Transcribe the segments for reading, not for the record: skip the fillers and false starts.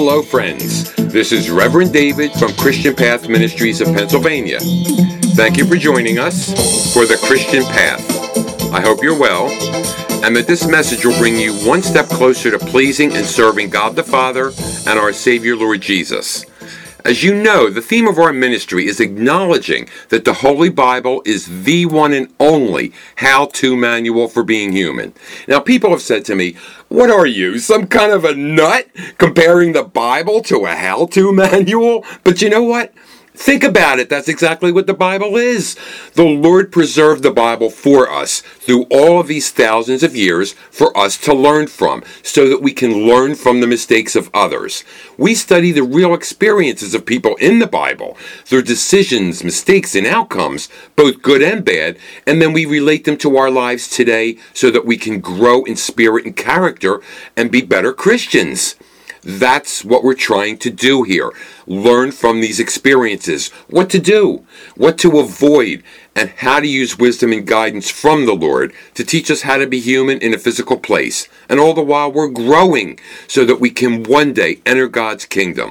Hello, friends. This is Reverend David from Christian Path Ministries of Pennsylvania. Thank you for joining us for the Christian Path. I hope you're well, and that this message will bring you one step closer to pleasing and serving God the Father and our Savior, Lord Jesus. As you know, the theme of our ministry is acknowledging that the Holy Bible is the one and only how-to manual for being human. Now, people have said to me, what are you, some kind of a nut comparing the Bible to a how-to manual? But you know what? Think about it. That's exactly what the Bible is. The Lord preserved the Bible for us through all of these thousands of years for us to learn from, so that we can learn from the mistakes of others. We study the real experiences of people in the Bible, their decisions, mistakes, and outcomes, both good and bad, and then we relate them to our lives today so that we can grow in spirit and character and be better Christians. That's what we're trying to do here. Learn from these experiences, what to do, what to avoid, and how to use wisdom and guidance from the Lord to teach us how to be human in a physical place. And all the while we're growing so that we can one day enter God's kingdom.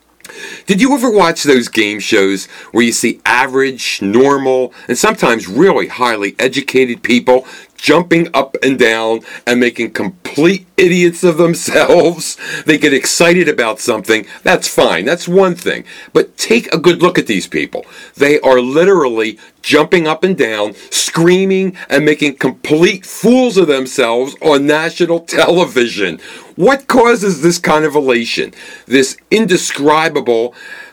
Did you ever watch those game shows where you see average, normal, and sometimes really highly educated people jumping up and down and making complete idiots of themselves? They get excited about something. That's fine. That's one thing. But take a good look at these people. They are literally jumping up and down, screaming, and making complete fools of themselves on national television. What causes this kind of elation? This indescribable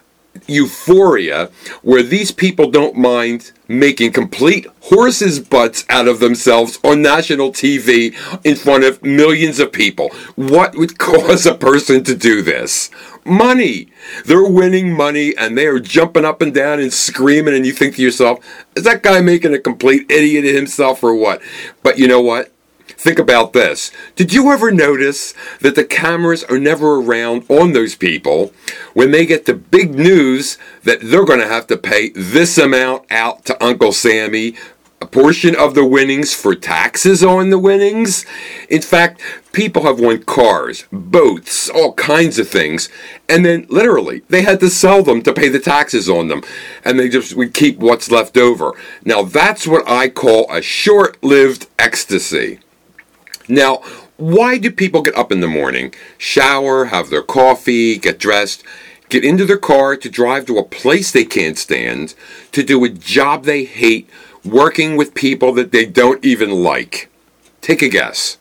euphoria where these people don't mind making complete horses' butts out of themselves on national TV in front of millions of people. What would cause a person to do this? Money. They're winning money and they are jumping up and down and screaming, and you think to yourself, is that guy making a complete idiot of himself or what? But you know what? Think about this. Did you ever notice that the cameras are never around on those people when they get the big news that they're going to have to pay this amount out to Uncle Sammy, a portion of the winnings for taxes on the winnings? In fact, people have won cars, boats, all kinds of things, and then literally they had to sell them to pay the taxes on them, and they just would keep what's left over. Now that's what I call a short-lived ecstasy. Now, why do people get up in the morning, shower, have their coffee, get dressed, get into their car to drive to a place they can't stand, to do a job they hate, working with people that they don't even like? Take a guess.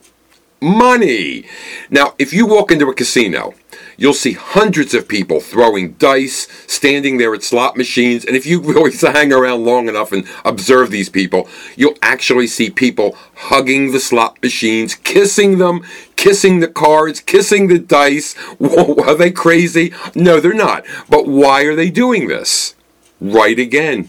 Money! Now, if you walk into a casino, you'll see hundreds of people throwing dice, standing there at slot machines, and if you really hang around long enough and observe these people, you'll actually see people hugging the slot machines, kissing them, kissing the cards, kissing the dice. Whoa, are they crazy? No, they're not. But why are they doing this? Right again.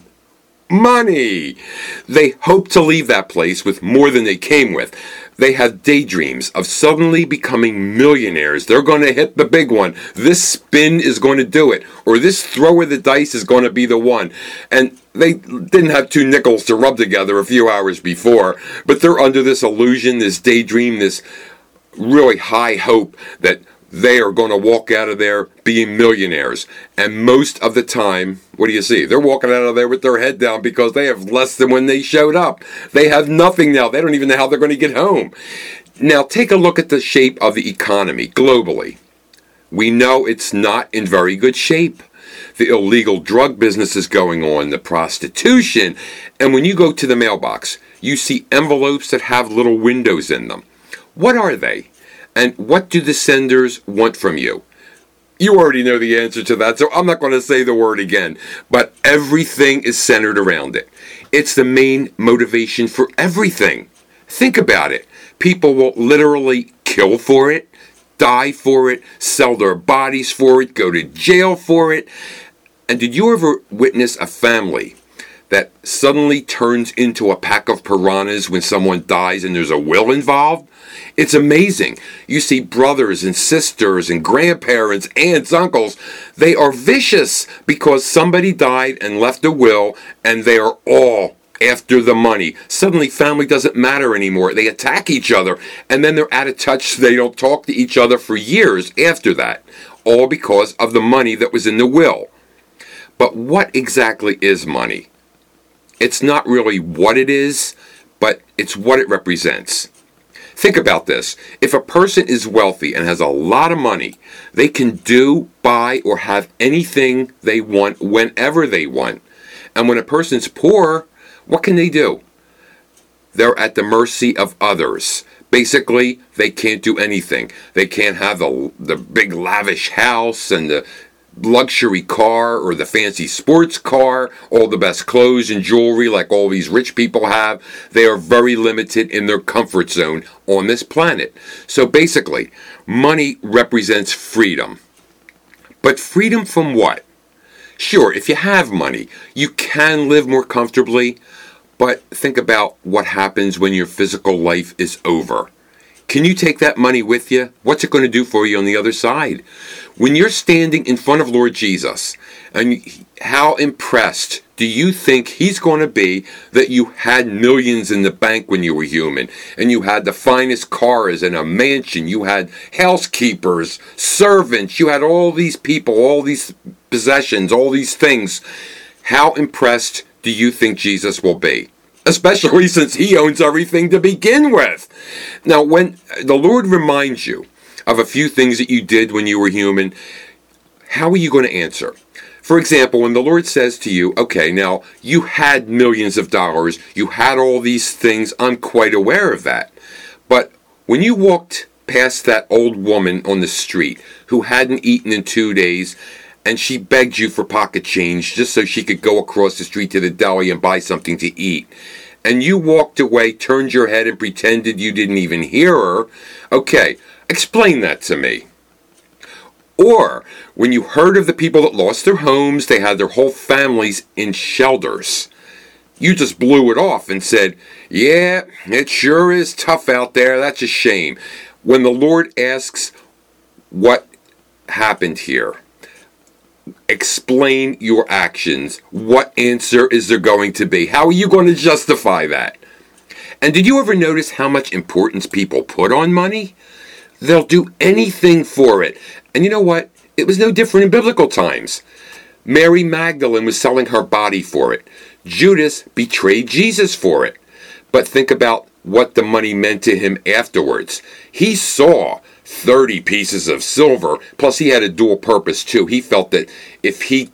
Money! They hope to leave that place with more than they came with. They have daydreams of suddenly becoming millionaires. They're going to hit the big one. This spin is going to do it. Or this throw of the dice is going to be the one. And they didn't have two nickels to rub together a few hours before. But they're under this illusion, this daydream, this really high hope that they are going to walk out of there being millionaires. And most of the time, what do you see? They're walking out of there with their head down because they have less than when they showed up. They have nothing now. They don't even know how they're going to get home. Now, take a look at the shape of the economy globally. We know it's not in very good shape. The illegal drug business is going on, the prostitution. And when you go to the mailbox, you see envelopes that have little windows in them. What are they? And what do the senders want from you? You already know the answer to that, so I'm not going to say the word again. But everything is centered around it. It's the main motivation for everything. Think about it. People will literally kill for it, die for it, sell their bodies for it, go to jail for it. And did you ever witness a family that suddenly turns into a pack of piranhas when someone dies and there's a will involved? It's amazing. You see brothers and sisters and grandparents, aunts, uncles. They are vicious because somebody died and left a will, and they are all after the money. Suddenly family doesn't matter anymore. They attack each other, and then they're out of touch, so they don't talk to each other for years after that. all because of the money that was in the will. But what exactly is money? It's not really what it is, but it's what it represents. Think about this. If a person is wealthy and has a lot of money, they can do, buy, or have anything they want whenever they want. And when a person's poor, what can they do? They're at the mercy of others. Basically, they can't do anything. They can't have the big lavish house and the luxury car or the fancy sports car, all the best clothes and jewelry like all these rich people have. They are very limited in their comfort zone on this planet. So basically, money represents freedom. But freedom from what? Sure, if you have money, you can live more comfortably, but think about what happens when your physical life is over. Can you take that money with you? What's it going to do for you on the other side? When you're standing in front of Lord Jesus, and how impressed do you think he's going to be that you had millions in the bank when you were human, and you had the finest cars and a mansion, you had housekeepers, servants, you had all these people, all these possessions, all these things. How impressed do you think Jesus will be? Especially since he owns everything to begin with. Now, when the Lord reminds you of a few things that you did when you were human, how are you going to answer? For example, when the Lord says to you, okay, now you had millions of dollars, you had all these things, I'm quite aware of that. But when you walked past that old woman on the street who hadn't eaten in 2 days, and she begged you for pocket change just so she could go across the street to the deli and buy something to eat, and you walked away, turned your head, and pretended you didn't even hear her, okay, explain that to me. Or when you heard of the people that lost their homes, they had their whole families in shelters, you just blew it off and said, yeah, it sure is tough out there, that's a shame. When the Lord asks what happened here, explain your actions. What answer is there going to be? How are you going to justify that? And did you ever notice how much importance people put on money? They'll do anything for it. And you know what? It was no different in biblical times. Mary Magdalene was selling her body for it. Judas betrayed Jesus for it. But think about what the money meant to him afterwards. He saw 30 pieces of silver, plus he had a dual purpose too. He felt that if he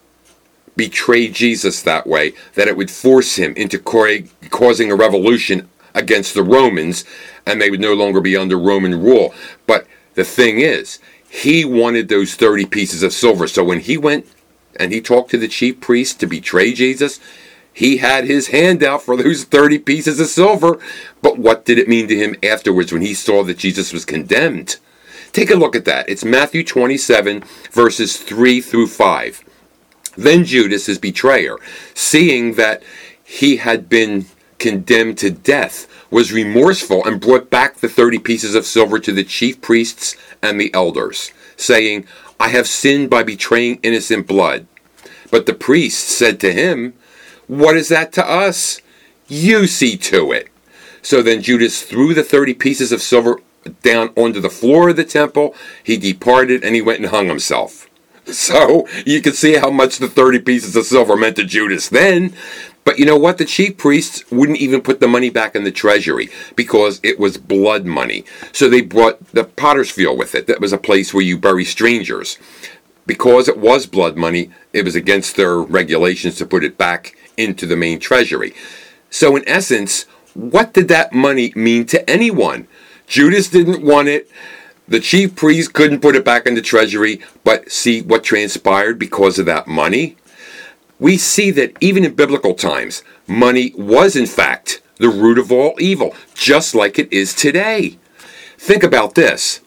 betrayed Jesus that way, that it would force him into causing a revolution against the Romans, and they would no longer be under Roman rule. But the thing is, he wanted those 30 pieces of silver. So when he went and he talked to the chief priest to betray Jesus, he had his hand out for those 30 pieces of silver. But what did it mean to him afterwards when he saw that Jesus was condemned? Take a look at that. It's Matthew 27, verses 3 through 5. Then Judas, his betrayer, seeing that he had been condemned to death, was remorseful and brought back the 30 pieces of silver to the chief priests and the elders, saying, I have sinned by betraying innocent blood. But the priests said to him, what is that to us? You see to it. So then Judas threw the 30 pieces of silver down onto the floor of the temple. He departed and he went and hung himself. So you can see how much the 30 pieces of silver meant to Judas then. But you know what? The chief priests wouldn't even put the money back in the treasury because it was blood money. So they brought the potter's field with it. That was a place where you bury strangers. Because it was blood money, it was against their regulations to put it back into the main treasury. So in essence, what did that money mean to anyone? Judas didn't want it. The chief priest couldn't put it back in the treasury. But see what transpired because of that money? We see that even in biblical times, money was in fact the root of all evil, just like it is today. Think about this.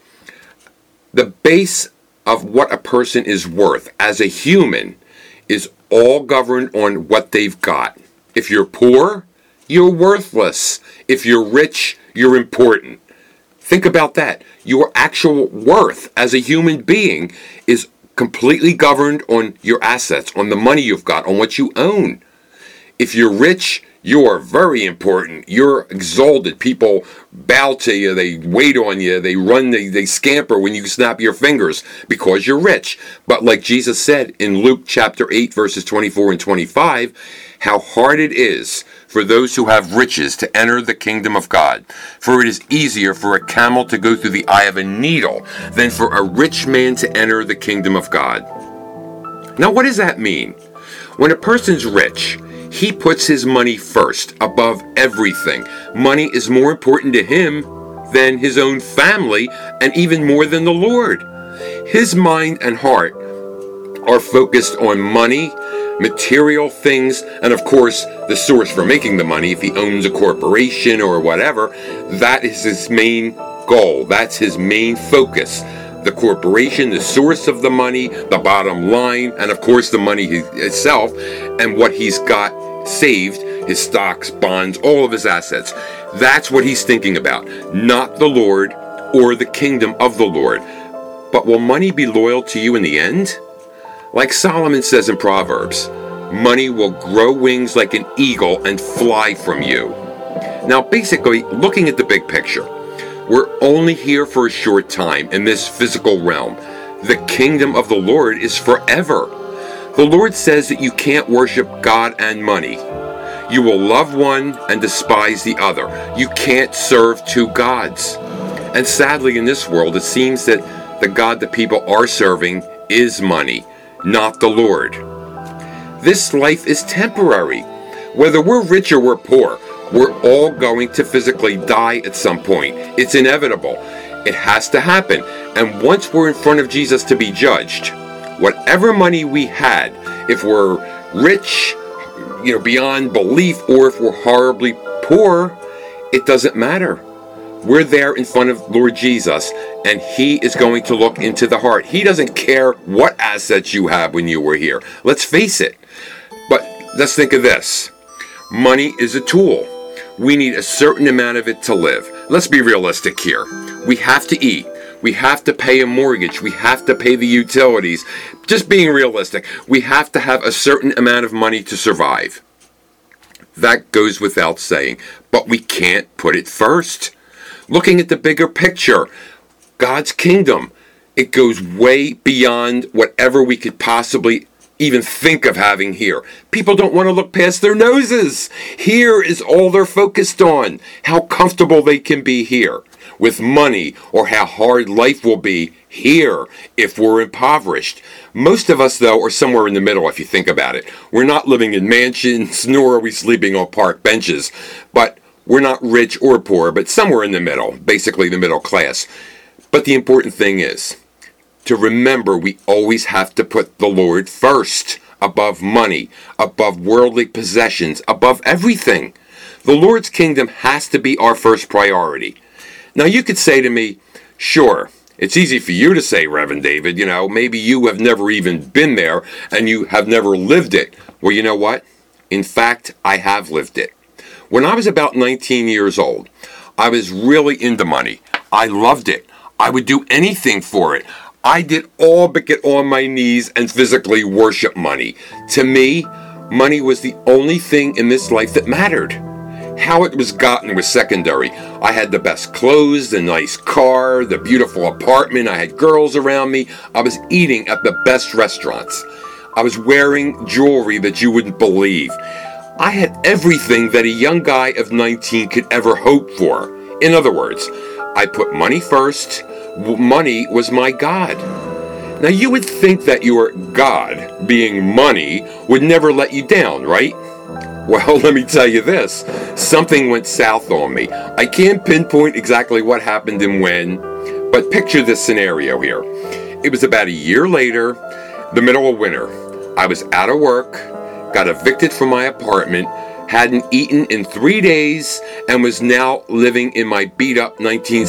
The base of what a person is worth as a human is all governed on what they've got. If you're poor, you're worthless. If you're rich, you're important. Think about that. Your actual worth as a human being is completely governed on your assets, on the money you've got, on what you own. If you're rich, You are very important. You're exalted. People bow to you. They wait on you. They run. They scamper when you snap your fingers because you're rich. But like Jesus said in Luke chapter 8, verses 24 and 25, how hard it is for those who have riches to enter the kingdom of God. For it is easier for a camel to go through the eye of a needle than for a rich man to enter the kingdom of God. Now, what does that mean? When a person's rich, he puts his money first, above everything. Money is more important to him than his own family, and even more than the Lord. His mind and heart are focused on money, material things, and of course, the source for making the money. If he owns a corporation or whatever, that is his main goal. That's his main focus. The corporation, the source of the money, the bottom line, and of course the money itself, and what he's got saved, his stocks, bonds, all of his assets. That's what he's thinking about, not the Lord or the kingdom of the Lord. But will money be loyal to you in the end? Like Solomon says in Proverbs, money will grow wings like an eagle and fly from you. Now, basically, looking at the big picture, we're only here for a short time in this physical realm. The kingdom of the Lord is forever. The Lord says that you can't worship God and money. You will love one and despise the other. You can't serve two gods. And sadly, in this world, it seems that the God that people are serving is money, not the Lord. This life is temporary. Whether we're rich or we're poor, we're all going to physically die at some point. It's inevitable. It has to happen. And once we're in front of Jesus to be judged, whatever money we had, if we're rich, beyond belief, or if we're horribly poor, it doesn't matter. We're there in front of Lord Jesus, and He is going to look into the heart. He doesn't care what assets you have when you were here. Let's face it. But let's think of this. Money is a tool. We need a certain amount of it to live. Let's be realistic here. We have to eat. We have to pay a mortgage. We have to pay the utilities. Just being realistic, we have to have a certain amount of money to survive. That goes without saying. But we can't put it first. Looking at the bigger picture, God's kingdom, it goes way beyond whatever we could possibly even think of having here. People don't want to look past their noses. Here is all they're focused on. How comfortable they can be here with money, or how hard life will be here if we're impoverished. Most of us, though, are somewhere in the middle if you think about it. We're not living in mansions, nor are we sleeping on park benches. But we're not rich or poor, but somewhere in the middle, basically the middle class. But the important thing is to remember we always have to put the Lord first, above money, above worldly possessions, above everything. The Lord's kingdom has to be our first priority. Now you could say to me, sure, it's easy for you to say, Reverend David, maybe you have never even been there and you have never lived it. Well, you know what? In fact, I have lived it. When I was about 19 years old, I was really into money. I loved it. I would do anything for it. I did all but get on my knees and physically worship money. To me, money was the only thing in this life that mattered. How it was gotten was secondary. I had the best clothes, the nice car, the beautiful apartment. I had girls around me. I was eating at the best restaurants. I was wearing jewelry that you wouldn't believe. I had everything that a young guy of 19 could ever hope for. In other words, I put money first. Money was my God. Now you would think that your God, being money, would never let you down, right? Well, let me tell you this. Something went south on me. I can't pinpoint exactly what happened and when, but picture this scenario here. It was about a year later, the middle of winter. I was out of work, got evicted from my apartment, hadn't eaten in 3 days, and was now living in my beat-up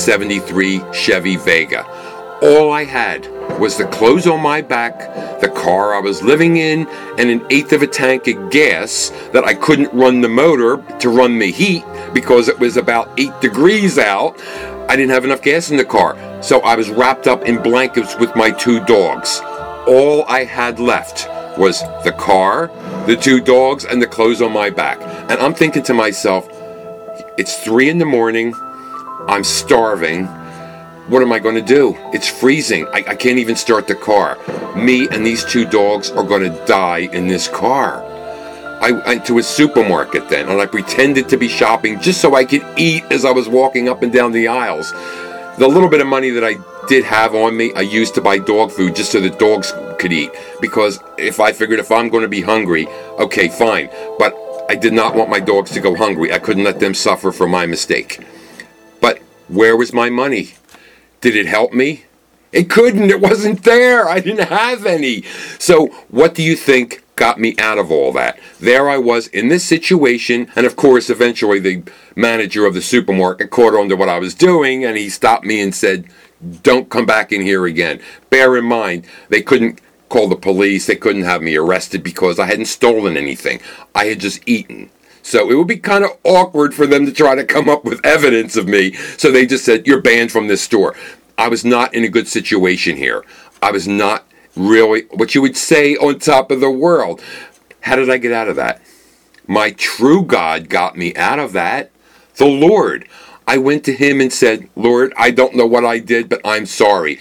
1973 Chevy Vega. All I had was the clothes on my back, the car I was living in, and an eighth of a tank of gas that I couldn't run the motor to run the heat because it was about 8 degrees out. I didn't have enough gas in the car, so I was wrapped up in blankets with my 2 dogs. All I had left was the car, the 2 dogs, and the clothes on my back. And I'm thinking to myself, it's 3 a.m, I'm starving. What am I going to do? It's freezing. I can't even start the car. Me and these 2 dogs are going to die in this car. I went to a supermarket then, and I pretended to be shopping just so I could eat as I was walking up and down the aisles. The little bit of money that I did have on me, I used to buy dog food just so the dogs could eat. Because if I figured if I'm going to be hungry, okay, fine. But I did not want my dogs to go hungry. I couldn't let them suffer for my mistake. But where was my money? Did it help me? It couldn't. It wasn't there. I didn't have any. So what do you think got me out of all that? There I was in this situation, and of course eventually the manager of the supermarket caught on to what I was doing, and he stopped me and said, don't come back in here again. Bear in mind, they couldn't call the police, they couldn't have me arrested because I hadn't stolen anything. I had just eaten. So it would be kind of awkward for them to try to come up with evidence of me. So they just said, you're banned from this store. I was not in a good situation here. I was not really what you would say on top of the world. How did I get out of that? My true God got me out of that. The Lord. I went to him and said, Lord, I don't know what I did, but I'm sorry.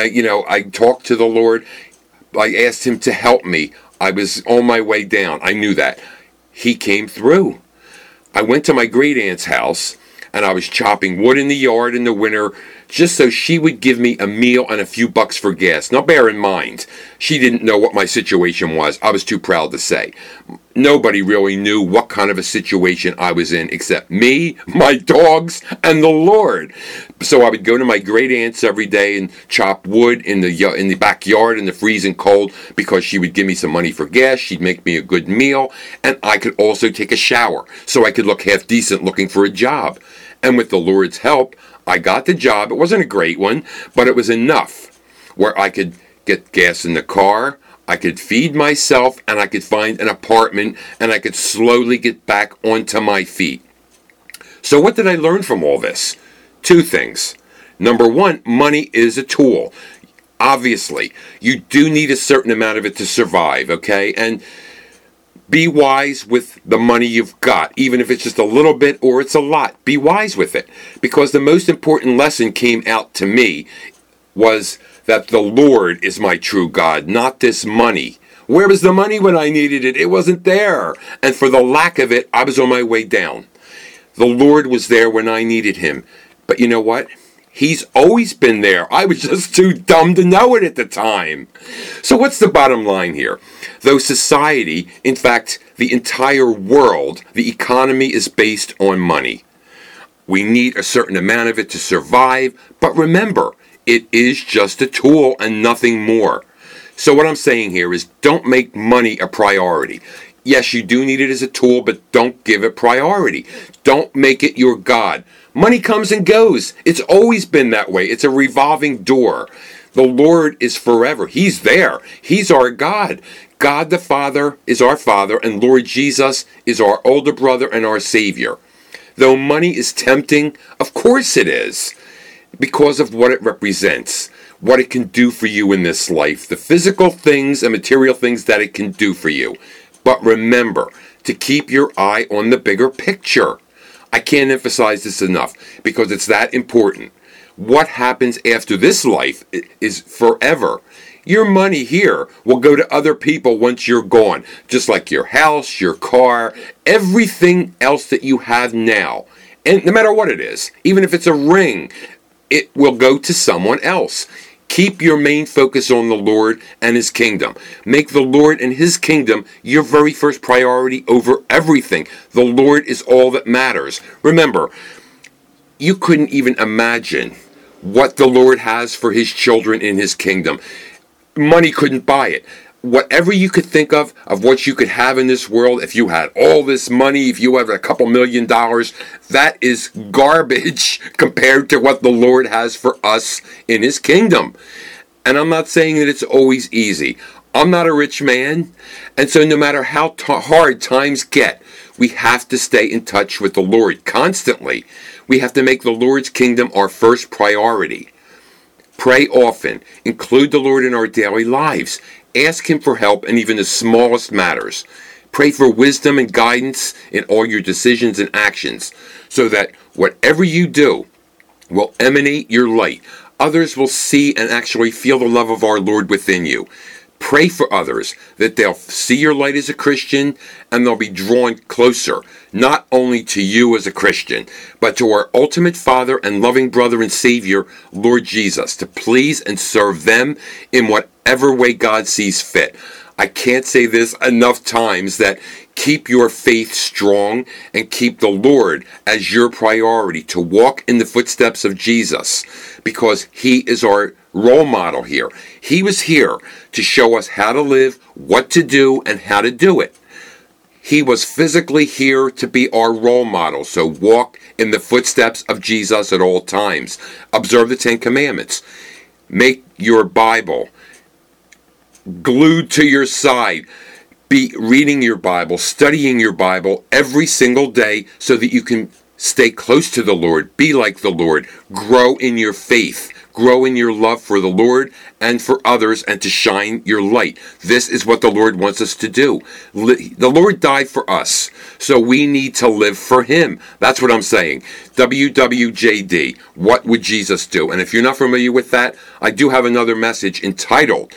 I talked to the Lord. I asked him to help me. I was on my way down. I knew that. He came through. I went to my great aunt's house, and I was chopping wood in the yard in the winter just so she would give me a meal and a few bucks for gas. Now bear in mind, she didn't know what my situation was. I was too proud to say. Nobody really knew what kind of a situation I was in except me, my dogs, and the Lord. So I would go to my great aunt's every day and chop wood in the backyard in the freezing cold because she would give me some money for gas. She'd make me a good meal, and I could also take a shower so I could look half decent looking for a job. And with the Lord's help, I got the job. It wasn't a great one, but it was enough where I could get gas in the car, I could feed myself, and I could find an apartment, and I could slowly get back onto my feet. So what did I learn from all this? 2 things. Number 1, money is a tool. Obviously, you do need a certain amount of it to survive, okay? And be wise with the money you've got, even if it's just a little bit or it's a lot. Be wise with it. Because the most important lesson came out to me was that the Lord is my true God, not this money. Where was the money when I needed it? It wasn't there. And for the lack of it, I was on my way down. The Lord was there when I needed him. But you know what? He's always been there. I was just too dumb to know it at the time. So what's the bottom line here? Though society, in fact, the entire world, the economy is based on money. We need a certain amount of it to survive, but remember, it is just a tool and nothing more. So what I'm saying here is don't make money a priority. Yes, you do need it as a tool, but don't give it priority. Don't make it your God. Money comes and goes. It's always been that way. It's a revolving door. The Lord is forever. He's there. He's our God. God the Father is our Father, and Lord Jesus is our older brother and our Savior. Though money is tempting, of course it is, because of what it represents, what it can do for you in this life, the physical things and material things that it can do for you. But remember to keep your eye on the bigger picture. I can't emphasize this enough because it's that important. What happens after this life is forever. Your money here will go to other people once you're gone, just like your house, your car, everything else that you have now. And no matter what it is, even if it's a ring, it will go to someone else. Keep your main focus on the Lord and his kingdom. Make the Lord and his kingdom your very first priority over everything. The Lord is all that matters. Remember, you couldn't even imagine what the Lord has for his children in his kingdom. Money couldn't buy it. Whatever you could think of what you could have in this world, if you had all this money, if you had a couple $1 million, that is garbage compared to what the Lord has for us in his kingdom. And I'm not saying that it's always easy. I'm not a rich man, and so no matter how hard times get, we have to stay in touch with the Lord constantly. We have to make the Lord's kingdom our first priority. Pray often. Include the Lord in our daily lives. Ask him for help in even the smallest matters. Pray for wisdom and guidance in all your decisions and actions, so that whatever you do will emanate your light. Others will see and actually feel the love of our Lord within you. Pray for others that they'll see your light as a Christian and they'll be drawn closer, not only to you as a Christian, but to our ultimate Father and loving brother and Savior, Lord Jesus, to please and serve them in whatever way God sees fit. I can't say this enough times that keep your faith strong and keep the Lord as your priority, to walk in the footsteps of Jesus, because He is our role model here. He was here to show us how to live, what to do, and how to do it. He was physically here to be our role model, so walk in the footsteps of Jesus at all times. Observe the 10 Commandments. Make your Bible glued to your side. Be reading your Bible, studying your Bible every single day so that you can stay close to the Lord, be like the Lord, grow in your faith, grow in your love for the Lord and for others, and to shine your light. This is what the Lord wants us to do. The Lord died for us, so we need to live for Him. That's what I'm saying. WWJD, what would Jesus do? And if you're not familiar with that, I do have another message entitled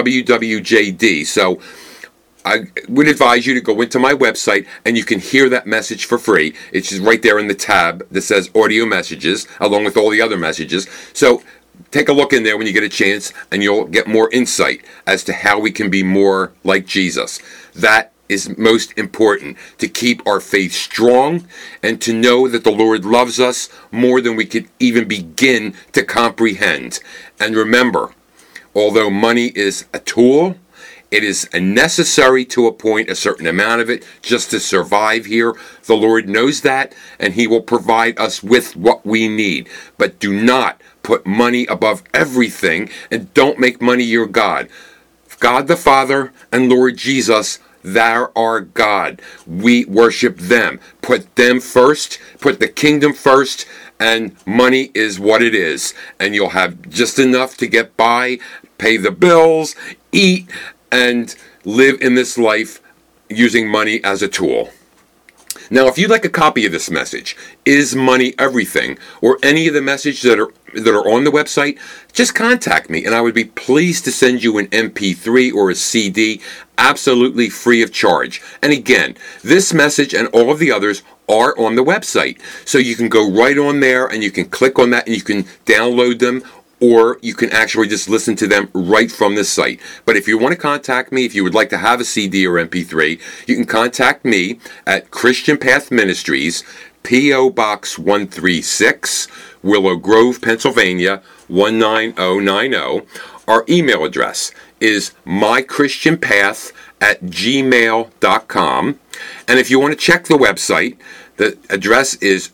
WWJD. So I would advise you to go into my website and you can hear that message for free. It's just right there in the tab that says audio messages, along with all the other messages. So take a look in there when you get a chance and you'll get more insight as to how we can be more like Jesus. That is most important, to keep our faith strong and to know that the Lord loves us more than we could even begin to comprehend. And remember, although money is a tool, it is necessary to a point, a certain amount of it, just to survive here. The Lord knows that, and He will provide us with what we need. But do not put money above everything, and don't make money your God. God the Father and Lord Jesus, thou art God. We worship them. Put them first, put the kingdom first, and money is what it is. And you'll have just enough to get by, pay the bills, eat, and live in this life using money as a tool. Now, if you'd like a copy of this message, Is Money Everything, or any of the messages that are on the website, just contact me and I would be pleased to send you an MP3 or a CD absolutely free of charge. And again, this message and all of the others are on the website. So you can go right on there and you can click on that and you can download them, or you can actually just listen to them right from the site. But if you want to contact me, if you would like to have a CD or MP3, you can contact me at Christian Path Ministries, P.O. Box 136, Willow Grove, Pennsylvania, 19090. Our email address is mychristianpath@gmail.com. And if you want to check the website, the address is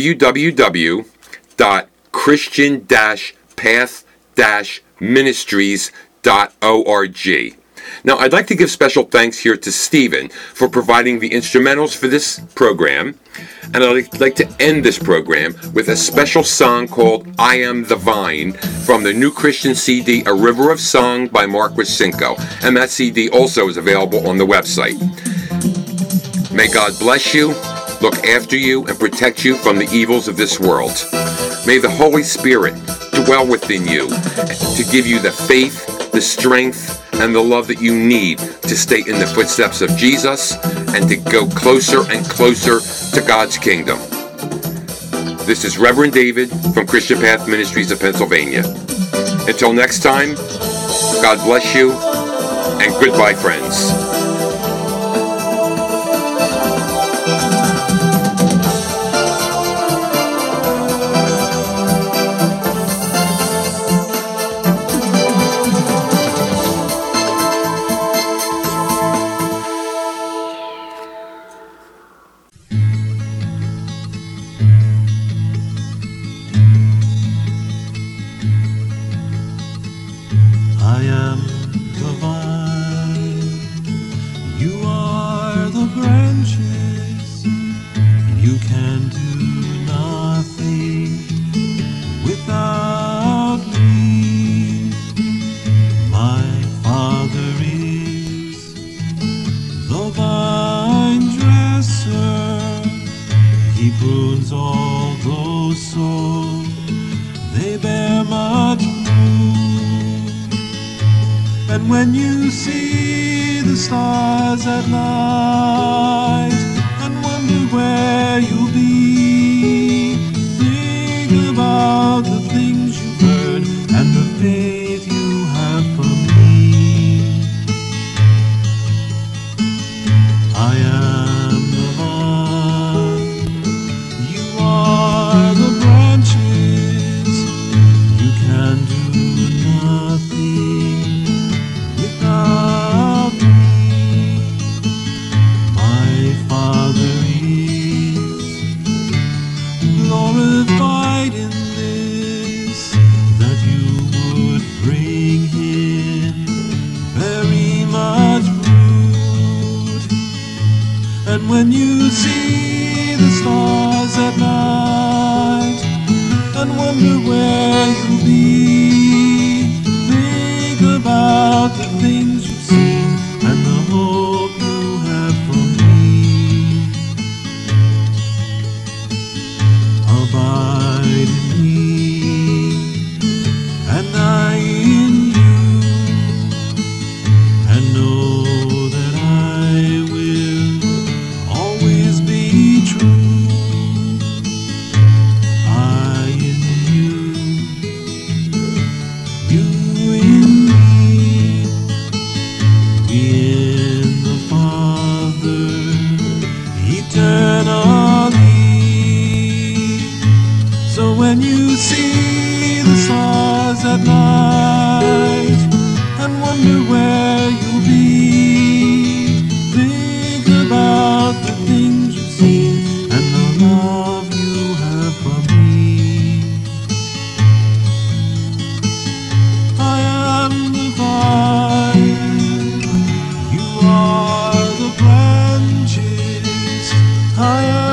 www.christian-path-ministries.org. Now, I'd like to give special thanks here to Stephen for providing the instrumentals for this program, and I'd like to end this program with a special song called I Am the Vine from the New Christian CD, A River of Song by Mark Racinko, and that CD also is available on the website. May God bless you, look after you, and protect you from the evils of this world. May the Holy Spirit dwell within you to give you the faith, the strength, and the love that you need to stay in the footsteps of Jesus and to go closer and closer to God's kingdom. This is Reverend David from Christian Path Ministries of Pennsylvania. Until next time, God bless you, and goodbye, friends. I am the vine, He prunes although so they bear much fruit. And when you see the stars at night and wonder where you'll be, think about the things you've heard and the faith you have from me. I am the vine, you are the branches. You can do nothing without me. My Father is glorified in this, that you would bring him very much fruit. And when you see the stars at night and wonder where you'll be, think about the things you've seen and the hope you have from me. Abide in me, and I in you, and know that I will always be true. I in you, you in me, we in the Father eternally. So when you see the stars at night and wonder where you'll be, think about the things you've seen and the love you have from me. I am the vine, you are the branches. I am